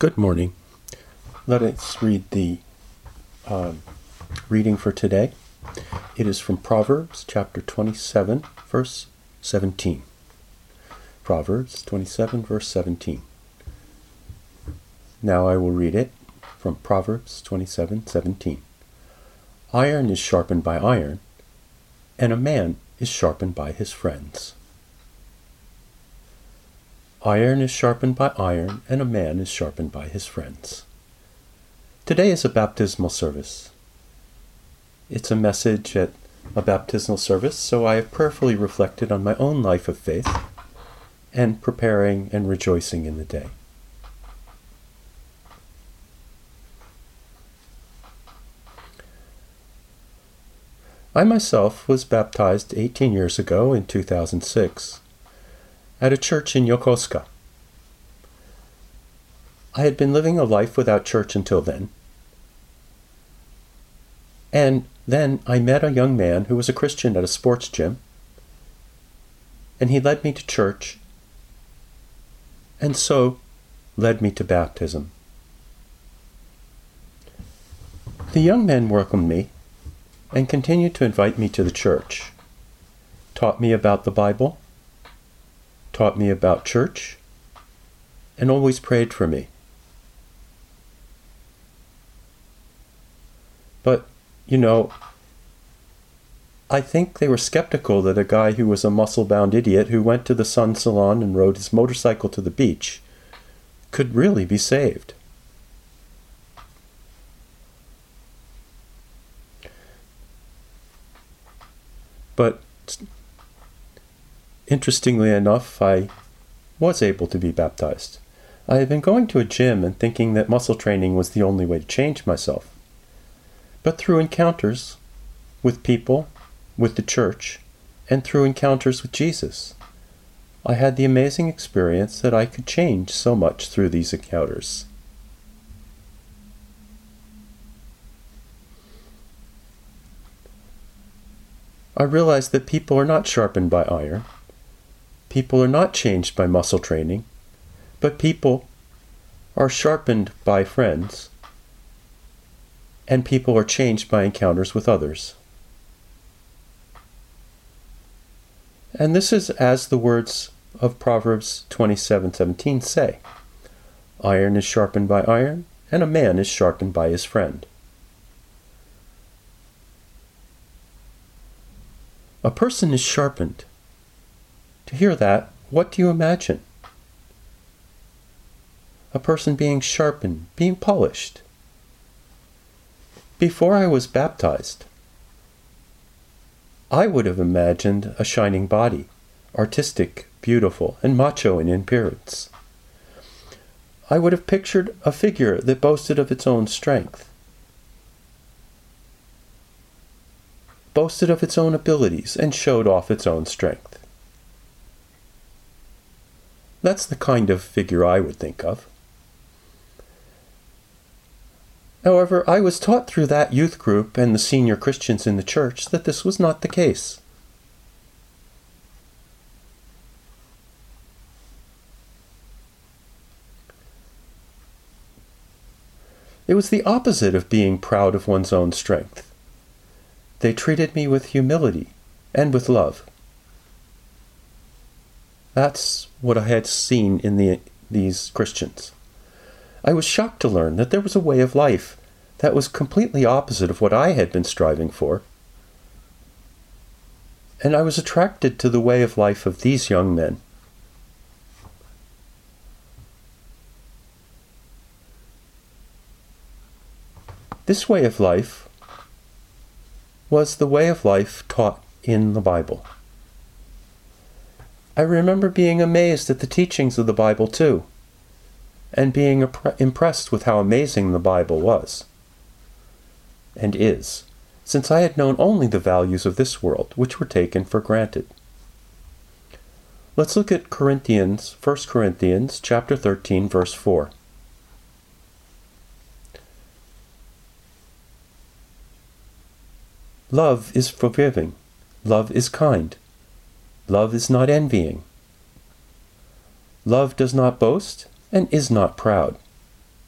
Good morning. Let us read the reading for today. It is from Proverbs chapter 27, verse 17. Proverbs 27, verse 17. Now I will read it from Proverbs 27, 17. Iron is sharpened by iron, and a man is sharpened by his friends. Iron is sharpened by iron, and a man is sharpened by his friends. Today is a baptismal service. It's a message at a baptismal service, so I have prayerfully reflected on my own life of faith and preparing and rejoicing in the day. I myself was baptized 18 years ago in 2006. At a church in Yokosuka. I had been living a life without church until then. And then I met a young man who was a Christian at a sports gym, and he led me to church, and so led me to baptism. The young man welcomed me and continued to invite me to the church, taught me about the Bible, taught me about church, and always prayed for me. But, I think they were skeptical that a guy who was a muscle-bound idiot who went to the sun salon and rode his motorcycle to the beach could really be saved. But interestingly enough, I was able to be baptized. I had been going to a gym and thinking that muscle training was the only way to change myself. But through encounters with people, with the church, and through encounters with Jesus, I had the amazing experience that I could change so much through these encounters. I realized that people are not sharpened by iron. People are not changed by muscle training, but people are sharpened by friends, and people are changed by encounters with others. And this is as the words of Proverbs 27:17 say, iron is sharpened by iron, and a man is sharpened by his friend. A person is sharpened. To hear that, what do you imagine? A person being sharpened, being polished. Before I was baptized, I would have imagined a shining body, artistic, beautiful, and macho in appearance. I would have pictured a figure that boasted of its own strength, boasted of its own abilities, and showed off its own strength. That's the kind of figure I would think of. However, I was taught through that youth group and the senior Christians in the church that this was not the case. It was the opposite of being proud of one's own strength. They treated me with humility and with love. That's what I had seen in these Christians. I was shocked to learn that there was a way of life that was completely opposite of what I had been striving for. And I was attracted to the way of life of these young men. This way of life was the way of life taught in the Bible. I remember being amazed at the teachings of the Bible too, and being impressed with how amazing the Bible was, and is, since I had known only the values of this world, which were taken for granted. Let's look at 1 Corinthians chapter 13, verse 4. Love is forgiving. Love is kind. Love is not envying. Love does not boast and is not proud.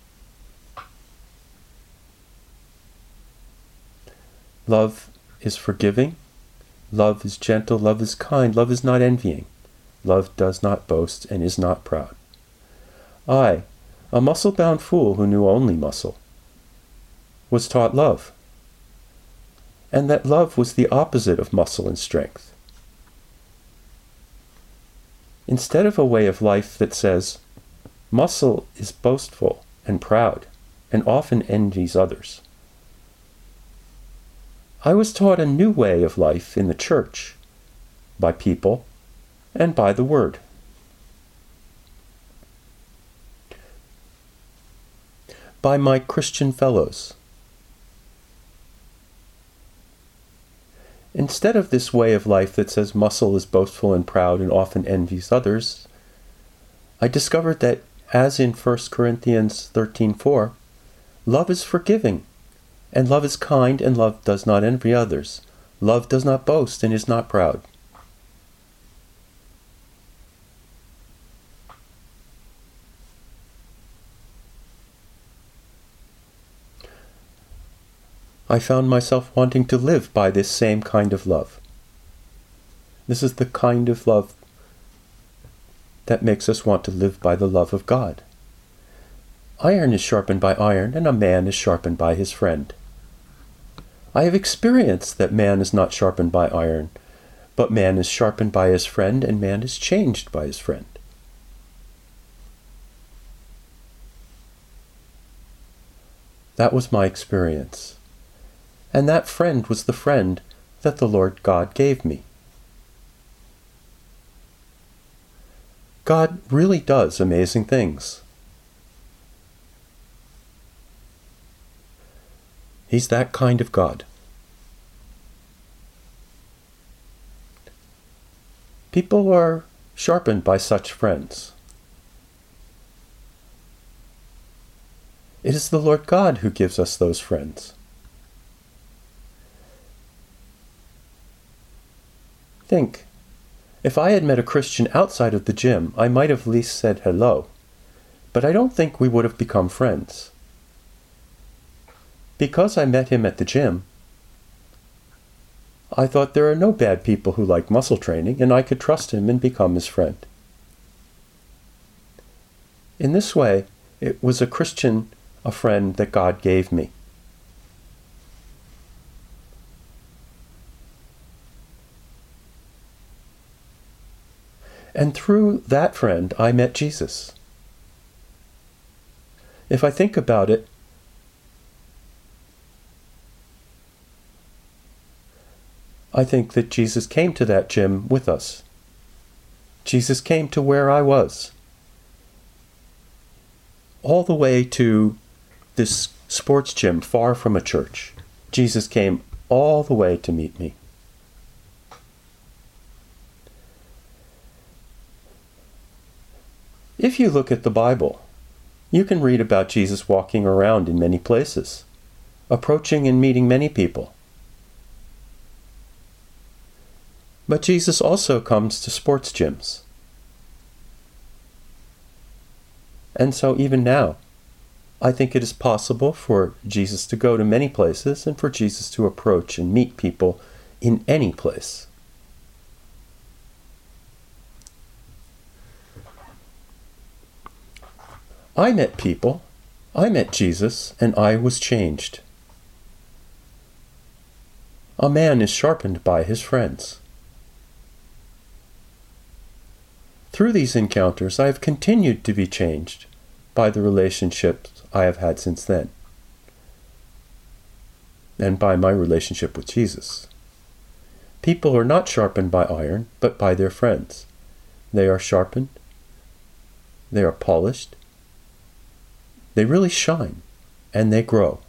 Love is forgiving. Love is gentle. Love is kind. Love is not envying. Love does not boast and is not proud. I, a muscle-bound fool who knew only muscle, was taught love, and that love was the opposite of muscle and strength. Instead of a way of life that says, muscle is boastful and proud and often envies others, I was taught a new way of life in the church, by people and by the Word. By my Christian fellows. Instead of this way of life that says muscle is boastful and proud and often envies others, I discovered that, as in 1 Corinthians 13:4, love is forgiving, and love is kind, and love does not envy others. Love does not boast and is not proud. I found myself wanting to live by this same kind of love. This is the kind of love that makes us want to live by the love of God. Iron is sharpened by iron, and a man is sharpened by his friend. I have experienced that man is not sharpened by iron, but man is sharpened by his friend, and man is changed by his friend. That was my experience. And that friend was the friend that the Lord God gave me. God really does amazing things. He's that kind of God. People are sharpened by such friends. It is the Lord God who gives us those friends. Think, if I had met a Christian outside of the gym, I might have at least said hello, but I don't think we would have become friends. Because I met him at the gym, I thought there are no bad people who like muscle training, and I could trust him and become his friend. In this way, it was a Christian, a friend that God gave me. And through that friend, I met Jesus. If I think about it, I think that Jesus came to that gym with us. Jesus came to where I was. All the way to this sports gym far from a church. Jesus came all the way to meet me. If you look at the Bible, you can read about Jesus walking around in many places, approaching and meeting many people. But Jesus also comes to sports gyms. And so even now, I think it is possible for Jesus to go to many places and for Jesus to approach and meet people in any place. I met people, I met Jesus, and I was changed. A man is sharpened by his friends. Through these encounters, I have continued to be changed by the relationships I have had since then, and by my relationship with Jesus. People are not sharpened by iron, but by their friends. They are sharpened, they are polished, they really shine, and they grow.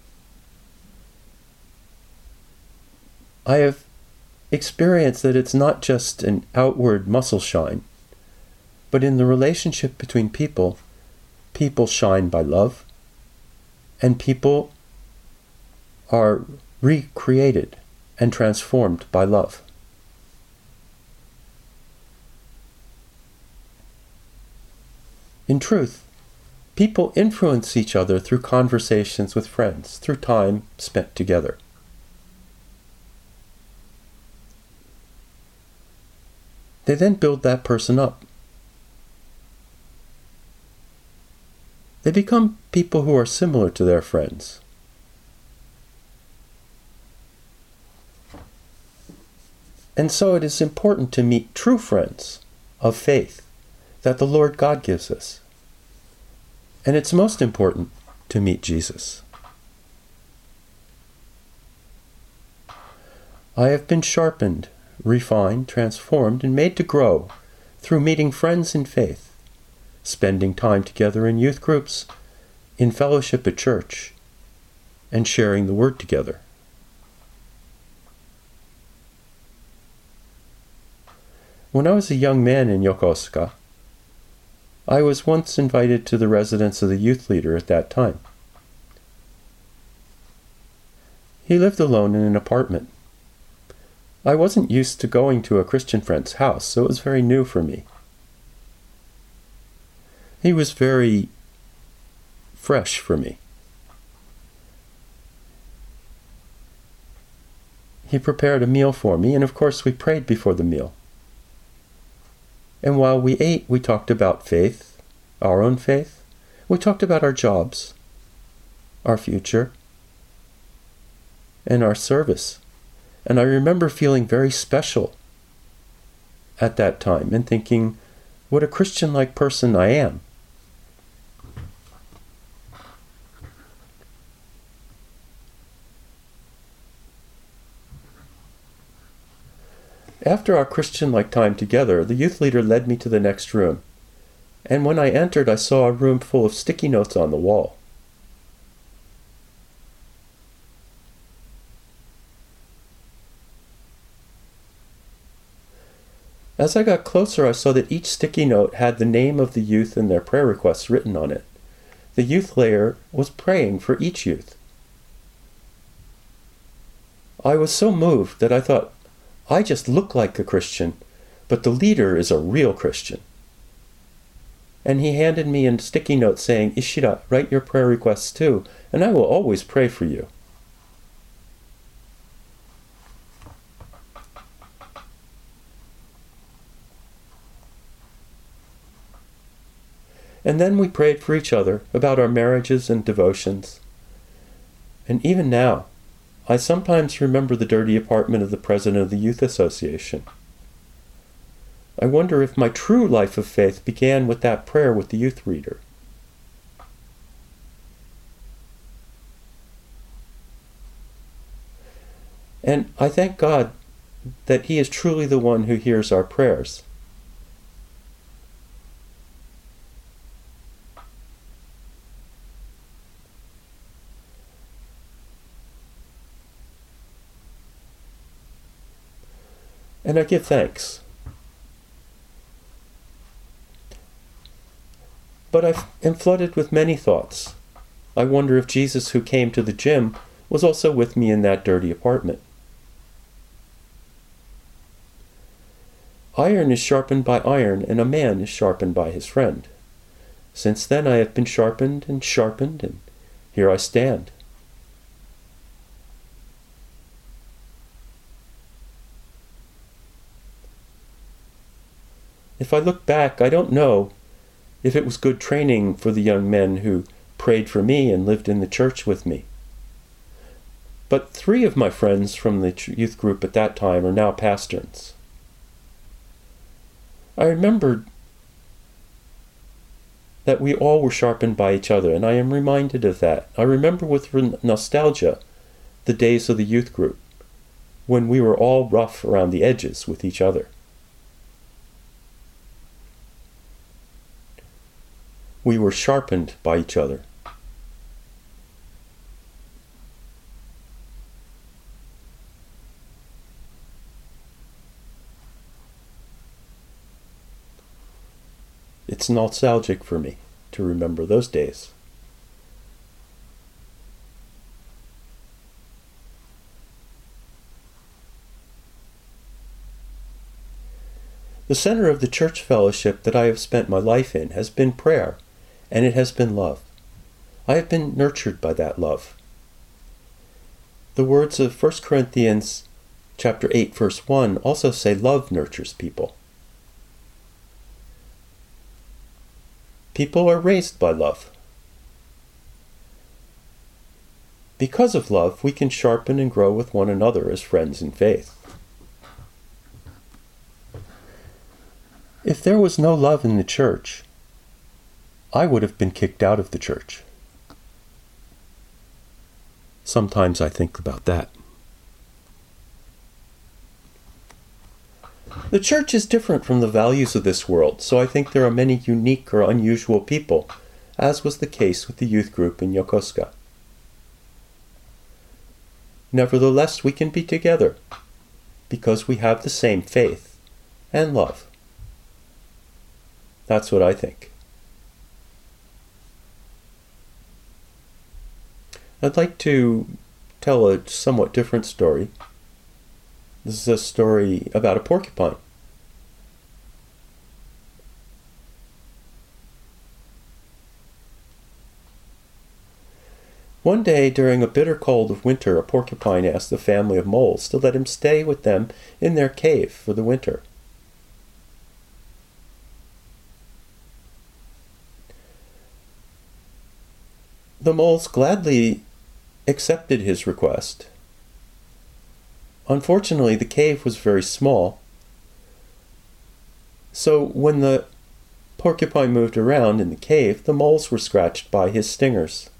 I have experienced that it's not just an outward muscle shine, but in the relationship between people, people shine by love, and people are recreated and transformed by love. In truth, people influence each other through conversations with friends, through time spent together. they then build that person up. They become people who are similar to their friends. And so it is important to meet true friends of faith that the Lord God gives us. And it's most important to meet Jesus. I have been sharpened, refined, transformed, and made to grow through meeting friends in faith, spending time together in youth groups, in fellowship at church, and sharing the Word together. When I was a young man in Yokosuka, I was once invited to the residence of the youth leader at that time. He lived alone in an apartment. I wasn't used to going to a Christian friend's house, so it was very new for me. He was very fresh for me. He prepared a meal for me, and of course we prayed before the meal. And while we ate, we talked about faith, our own faith. We talked about our jobs, our future, and our service. And I remember feeling very special at that time and thinking, what a Christian-like person I am. After our Christian-like time together, the youth leader led me to the next room. And when I entered, I saw a room full of sticky notes on the wall. As I got closer, I saw that each sticky note had the name of the youth and their prayer requests written on it. The youth leader was praying for each youth. I was so moved that I thought, I just look like a Christian, but the leader is a real Christian. And he handed me a sticky note saying, Ishida, write your prayer requests too, and I will always pray for you. And then we prayed for each other about our marriages and devotions. And even now, I sometimes remember the dirty apartment of the president of the Youth Association. I wonder if my true life of faith began with that prayer with the youth reader. And I thank God that He is truly the one who hears our prayers. And I give thanks. But I am flooded with many thoughts. I wonder if Jesus, who came to the gym, was also with me in that dirty apartment. Iron is sharpened by iron, and a man is sharpened by his friend. Since then I have been sharpened, and here I stand. If I look back, I don't know if it was good training for the young men who prayed for me and lived in the church with me. But 3 of my friends from the youth group at that time are now pastors. I remembered that we all were sharpened by each other, and I am reminded of that. I remember with nostalgia the days of the youth group, when we were all rough around the edges with each other. We were sharpened by each other. It's nostalgic for me to remember those days. The center of the church fellowship that I have spent my life in has been prayer, and it has been love. I have been nurtured by that love. The words of 1 Corinthians chapter 8, verse 1 also say love nurtures people. People are raised by love. Because of love, we can sharpen and grow with one another as friends in faith. If there was no love in the church, I would have been kicked out of the church. Sometimes I think about that. The church is different from the values of this world, so I think there are many unique or unusual people, as was the case with the youth group in Yokosuka. Nevertheless, we can be together because we have the same faith and love. That's what I think. I'd like to tell a somewhat different story. This is a story about a porcupine. One day, during a bitter cold of winter, a porcupine asked the family of moles to let him stay with them in their cave for the winter. The moles gladly accepted his request. Unfortunately, the cave was very small, so when the porcupine moved around in the cave, the moles were scratched by his stingers.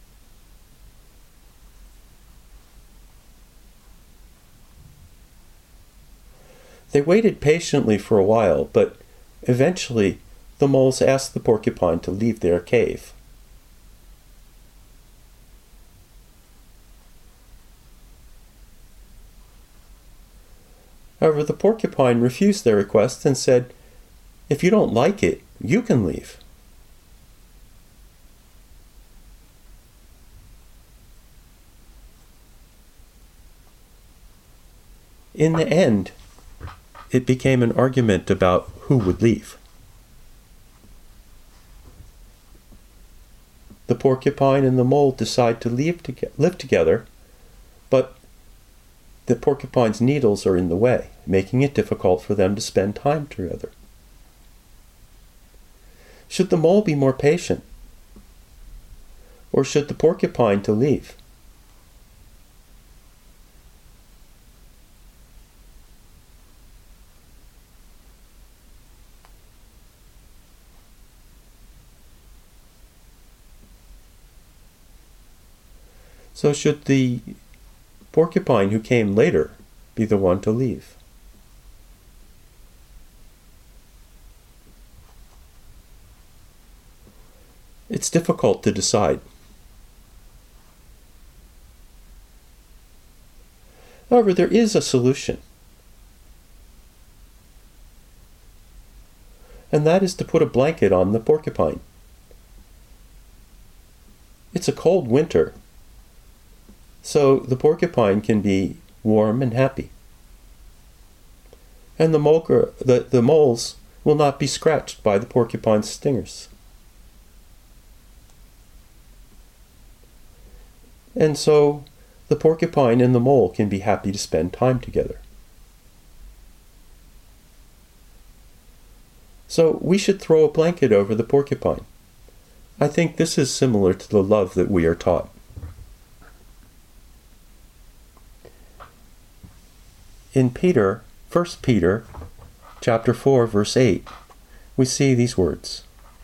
They waited patiently for a while, but eventually the moles asked the porcupine to leave their cave. However, the porcupine refused their request and said, "If you don't like it, you can leave." In the end, it became an argument about who would leave. The porcupine and the mole decide to live together, but the porcupine's needles are in the way, making it difficult for them to spend time together. Should the mole be more patient? Or should the porcupine to leave? So should the porcupine who came later be the one to leave? It's difficult to decide. However, there is a solution. And that is to put a blanket on the porcupine. It's a cold winter, so the porcupine can be warm and happy. And the moles will not be scratched by the porcupine's stingers. And so the porcupine and the mole can be happy to spend time together. So we should throw a blanket over the porcupine. I think this is similar to the love that we are taught. In 1 Peter chapter 4, verse 8, we see these words.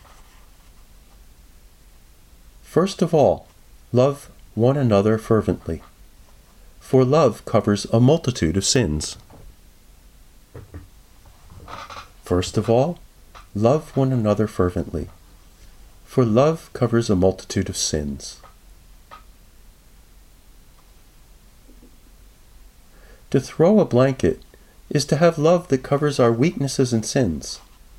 First of all, love one another fervently, for love covers a multitude of sins. First of all, love one another fervently, for love covers a multitude of sins. To throw a blanket is to have love that covers our weaknesses and sins.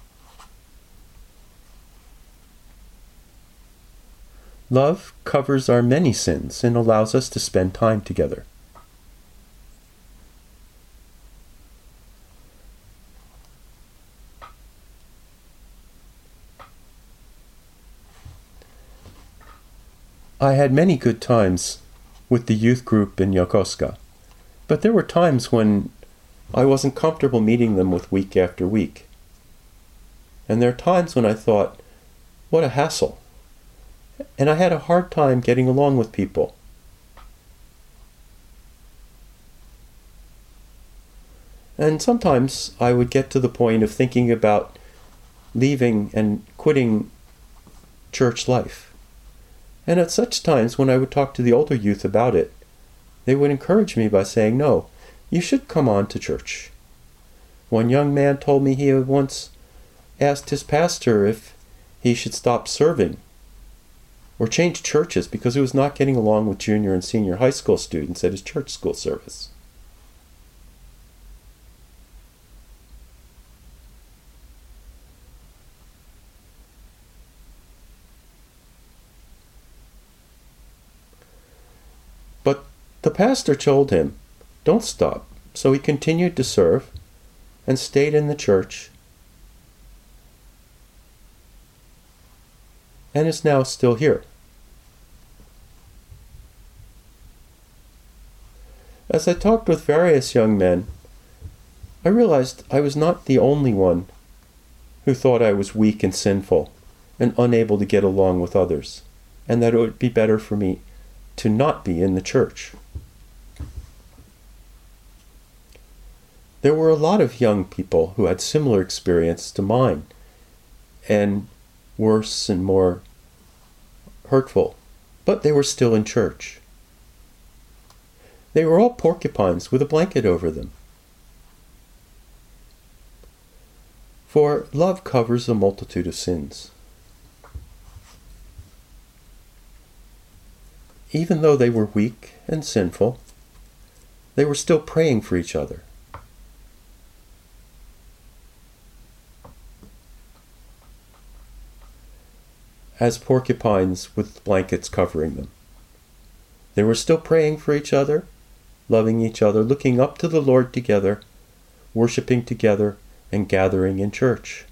Love covers our many sins and allows us to spend time together. I had many good times with the youth group in Yokosuka, but there were times when I wasn't comfortable meeting them with week after week. And there are times when I thought, What a hassle. And I had a hard time getting along with people. And sometimes I would get to the point of thinking about leaving and quitting church life. And at such times, when I would talk to the older youth about it, they would encourage me by saying, "No, you should come on to church." One young man told me he had once asked his pastor if he should stop serving or change churches because he was not getting along with junior and senior high school students at his church school service. But the pastor told him, "Don't stop." So he continued to serve and stayed in the church and is now still here. As I talked with various young men, I realized I was not the only one who thought I was weak and sinful and unable to get along with others, and that it would be better for me to not be in the church. There were a lot of young people who had similar experience to mine, and worse and more hurtful, but they were still in church. They were all porcupines with a blanket over them. For love covers a multitude of sins. Even though they were weak and sinful, they were still praying for each other. As porcupines with blankets covering them. They were still praying for each other, loving each other, looking up to the Lord together, worshiping together, and gathering in church.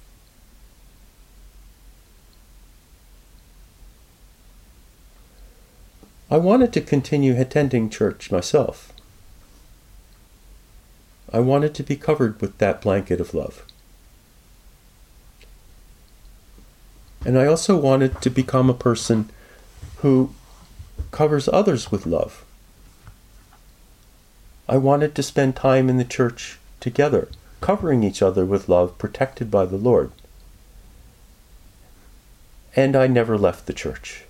I wanted to continue attending church myself. I wanted to be covered with that blanket of love. And I also wanted to become a person who covers others with love. I wanted to spend time in the church together, covering each other with love, protected by the Lord. And I never left the church.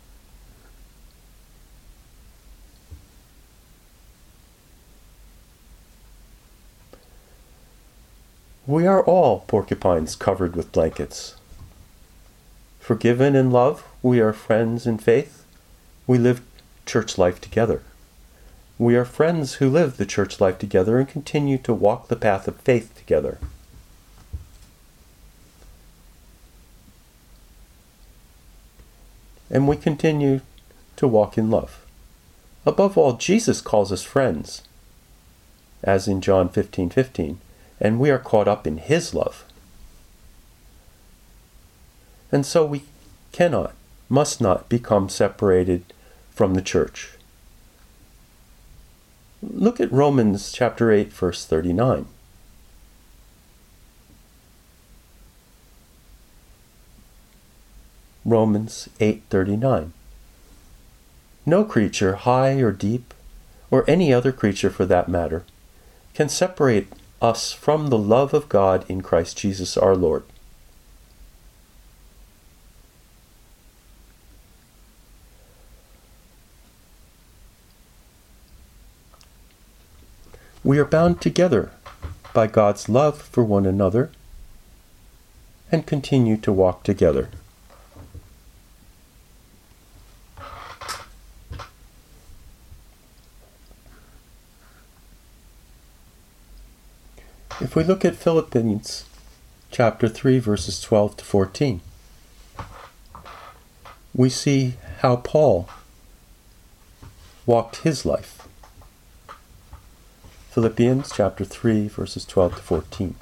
We are all porcupines covered with blankets. Forgiven in love, we are friends in faith. We live church life together. We are friends who live the church life together and continue to walk the path of faith together. And we continue to walk in love. Above all, Jesus calls us friends, as in John 15:15. And we are caught up in His love. And so we cannot, must not become separated from the church. Look at Romans chapter 8, verse 39. Romans 8:39. No creature, high or deep, or any other creature for that matter, can separate us from the love of God in Christ Jesus our Lord. We are bound together by God's love for one another and continue to walk together. If we look at Philippians chapter 3, verses 12 to 14, we see how Paul walked his life. Philippians chapter 3, verses 12 to 14.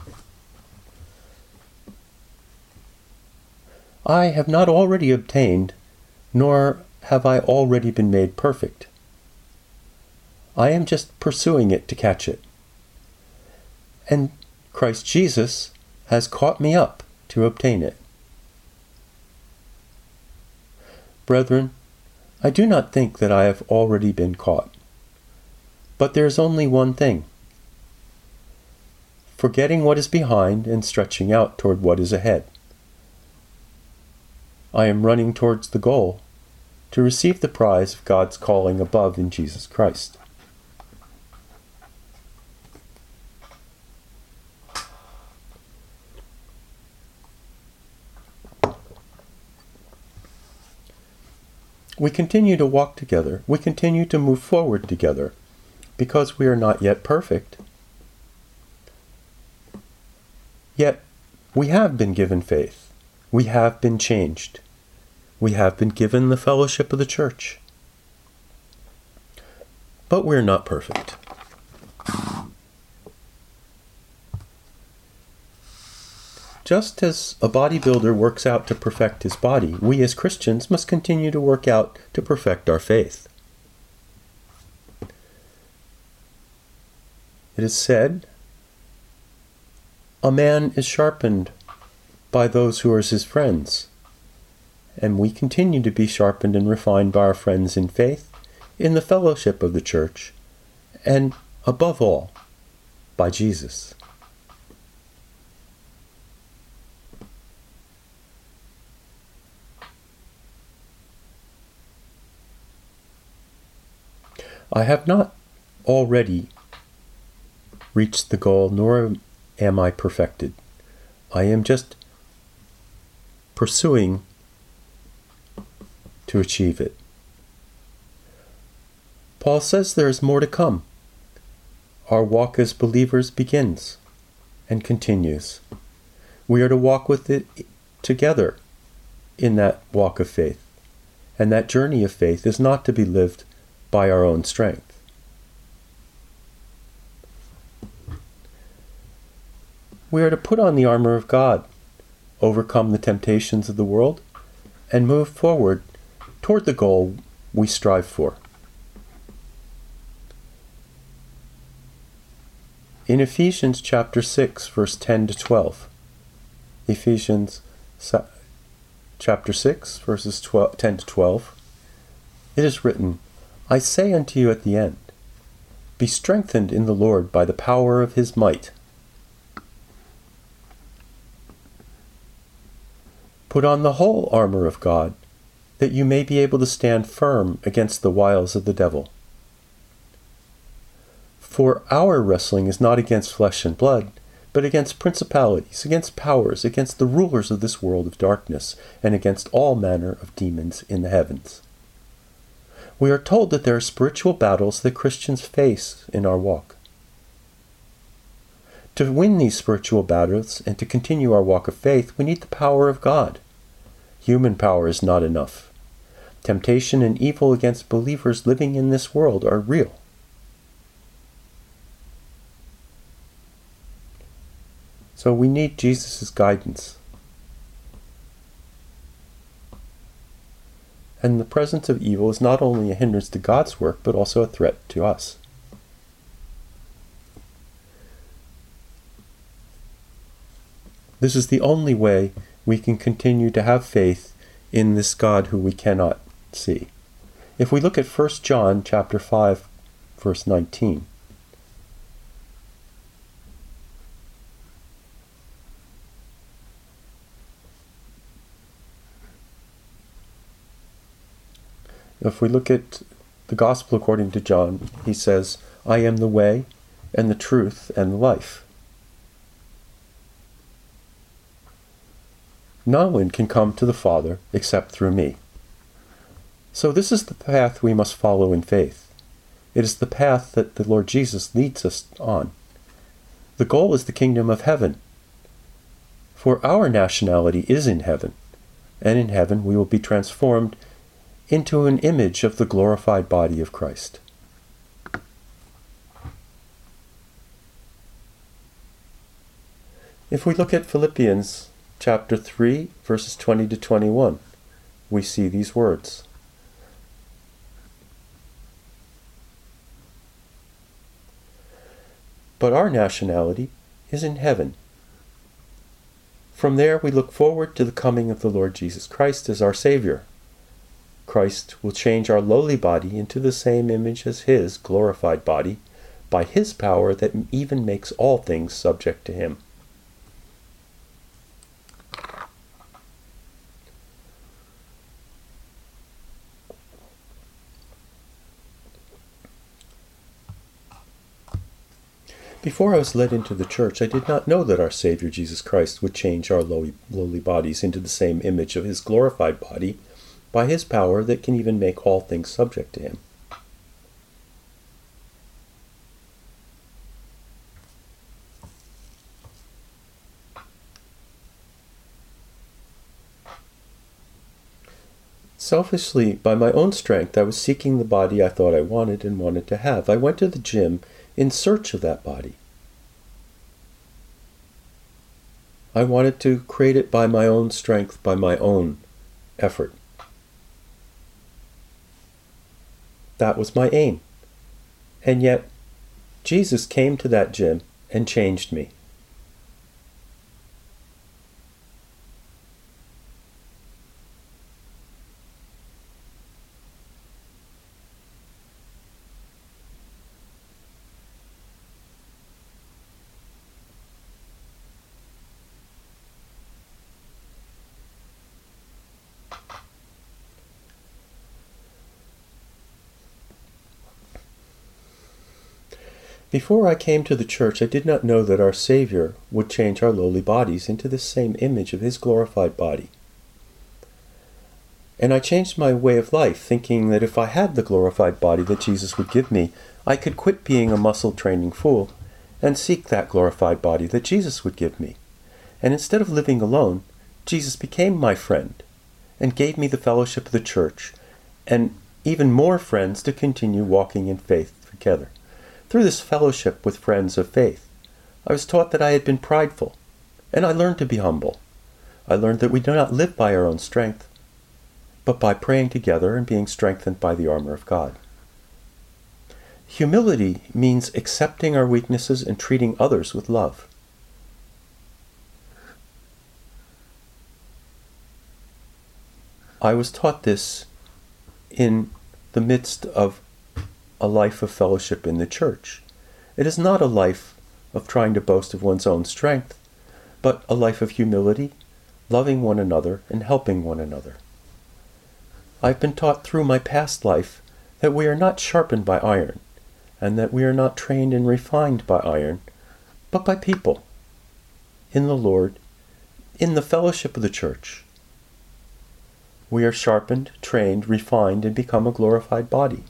I have not already obtained, nor have I already been made perfect. I am just pursuing it to catch it. And Christ Jesus has caught me up to obtain it. Brethren, I do not think that I have already been caught. But there is only one thing. Forgetting what is behind and stretching out toward what is ahead. I am running towards the goal, to receive the prize of God's calling above in Jesus Christ. We continue to walk together. We continue to move forward together because we are not yet perfect. Yet, we have been given faith. We have been changed. We have been given the fellowship of the church. But we're not perfect. Just as a bodybuilder works out to perfect his body, we as Christians must continue to work out to perfect our faith. It is said, a man is sharpened by those who are his friends, and we continue to be sharpened and refined by our friends in faith, in the fellowship of the church, and above all, by Jesus. I have not already reached the goal, nor am I perfected. I am just pursuing to achieve it. Paul says there is more to come. Our walk as believers begins and continues. We are to walk with it together in that walk of faith. And that journey of faith is not to be lived by our own strength. We are to put on the armor of God, overcome the temptations of the world, and move forward toward the goal we strive for. In Ephesians chapter 6, verse 10 to 12, Ephesians chapter 6, verses 10 to 12, it is written, I say unto you at the end, be strengthened in the Lord by the power of his might. Put on the whole armor of God, that you may be able to stand firm against the wiles of the devil. For our wrestling is not against flesh and blood, but against principalities, against powers, against the rulers of this world of darkness, and against all manner of demons in the heavens. We are told that there are spiritual battles that Christians face in our walk. To win these spiritual battles and to continue our walk of faith, we need the power of God. Human power is not enough. Temptation and evil against believers living in this world are real. So we need Jesus' guidance. And the presence of evil is not only a hindrance to God's work, but also a threat to us. This is the only way we can continue to have faith in this God who we cannot see. If we look at 1 John chapter 5, verse 19, if we look at the Gospel according to John, he says, I am the way and the truth and the life. No one can come to the Father except through me. So this is the path we must follow in faith. It is the path that the Lord Jesus leads us on. The goal is the kingdom of heaven. For our nationality is in heaven, and in heaven we will be transformed into an image of the glorified body of Christ. If we look at Philippians chapter 3, verses 20 to 21, we see these words. But our nationality is in heaven. From there we look forward to the coming of the Lord Jesus Christ as our Savior. Christ will change our lowly body into the same image as his glorified body by his power that even makes all things subject to him. Before I was led into the church, I did not know that our Savior Jesus Christ would change our lowly bodies into the same image of his glorified body by his power that can even make all things subject to him. Selfishly, by my own strength, I was seeking the body I thought I wanted and wanted to have. I went to the gym in search of that body. I wanted to create it by my own strength, by my own effort. That was my aim. And yet, Jesus came to that gym and changed me. Before I came to the church, I did not know that our Savior would change our lowly bodies into the same image of his glorified body. And I changed my way of life, thinking that if I had the glorified body that Jesus would give me, I could quit being a muscle-training fool and seek that glorified body that Jesus would give me. And instead of living alone, Jesus became my friend and gave me the fellowship of the church and even more friends to continue walking in faith together. Through this fellowship with friends of faith, I was taught that I had been prideful, and I learned to be humble. I learned that we do not live by our own strength, but by praying together and being strengthened by the armor of God. Humility means accepting our weaknesses and treating others with love. I was taught this in the midst of a life of fellowship in the church. It is not a life of trying to boast of one's own strength, but a life of humility, loving one another, and helping one another. I've been taught through my past life that we are not sharpened by iron, and that we are not trained and refined by iron, but by people, in the Lord, in the fellowship of the church. We are sharpened, trained, refined, and become a glorified body.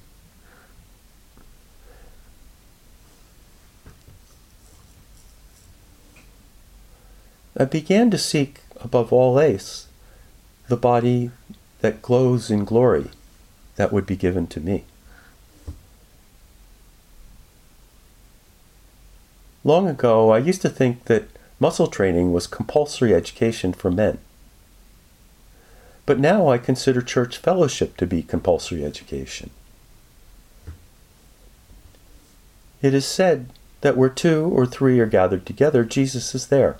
I began to seek, above all else, the body that glows in glory that would be given to me. Long ago, I used to think that muscle training was compulsory education for men. But now I consider church fellowship to be compulsory education. It is said that where 2 or 3 are gathered together, Jesus is there.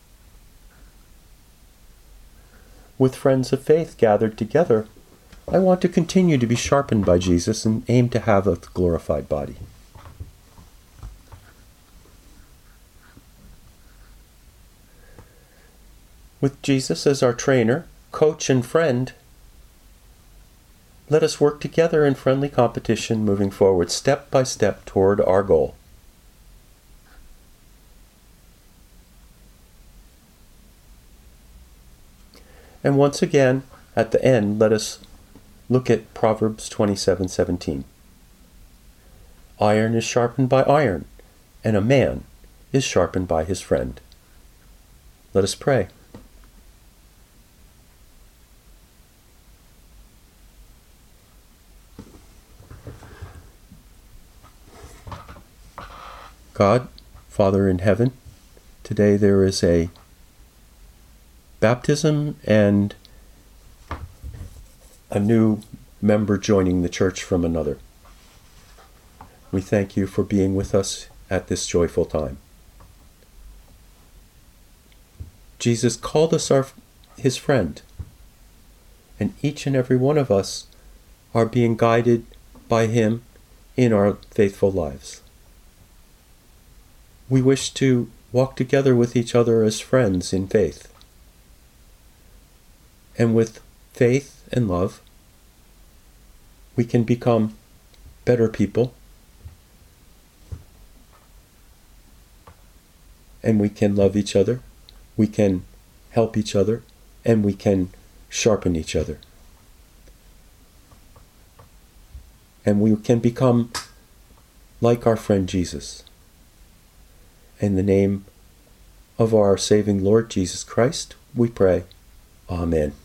With friends of faith gathered together, I want to continue to be sharpened by Jesus and aim to have a glorified body. With Jesus as our trainer, coach, and friend, let us work together in friendly competition, moving forward step by step toward our goal. And once again, at the end, let us look at Proverbs 27:17. Iron is sharpened by iron, and a man is sharpened by his friend. Let us pray. God, Father in heaven, today there is a baptism and a new member joining the church from another. We thank you for being with us at this joyful time. Jesus called us his friend, and each and every one of us are being guided by Him in our faithful lives. We wish to walk together with each other as friends in faith. And with faith and love, we can become better people, and we can love each other, we can help each other, and we can sharpen each other. And we can become like our friend Jesus. In the name of our saving Lord Jesus Christ, we pray. Amen.